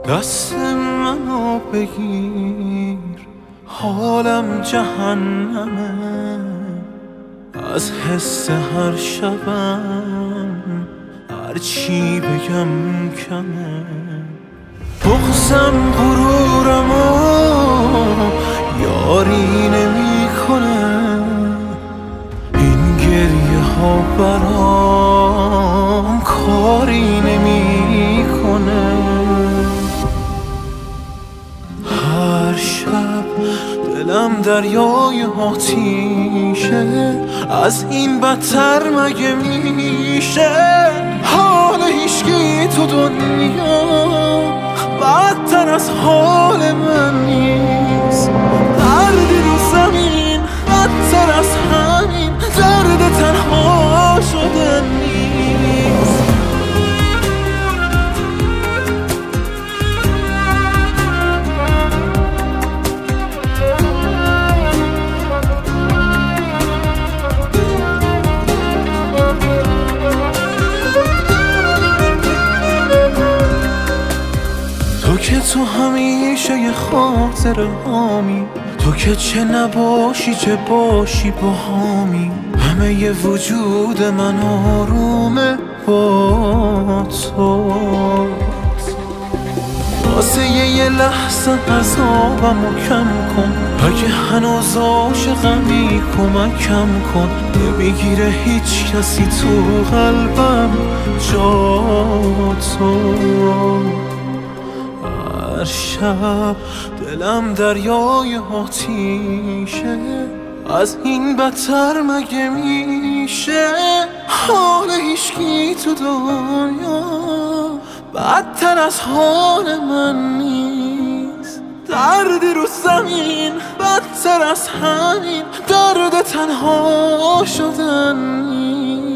دست منو بگیر، حالم جهنمه، از حس هر شبم هر چی بگم کمه. بغضم غرورمو یاری نمیکنه، این گریه ها برام کاری نمیکنه. هر شب دلم دریای آتیشه، از این بدتر مگه میشه؟ حال هیچکی تو دنیا بدتر از حال من نیست. دردی رو زمین بدتر از همین درد تنها شدن نیست. تو که تو همیشه یه خاطر هامی، تو که چه نباشی چه باشی با هامی. همه ی وجود من آرومه با تو، واسه یه لحظه عذابمو کم کن. اگه هنوز عاشقمی کمکم کن، نمیگیره هیچ کسی تو قلبم جا تو. هر شب دلم دریای آتیشه، از این بدتر مگه میشه؟ حال هیچکی تو دنیا بدتر از حال من نیست. دردی رو زمین بدتر از همین درد تنها شدن نیست.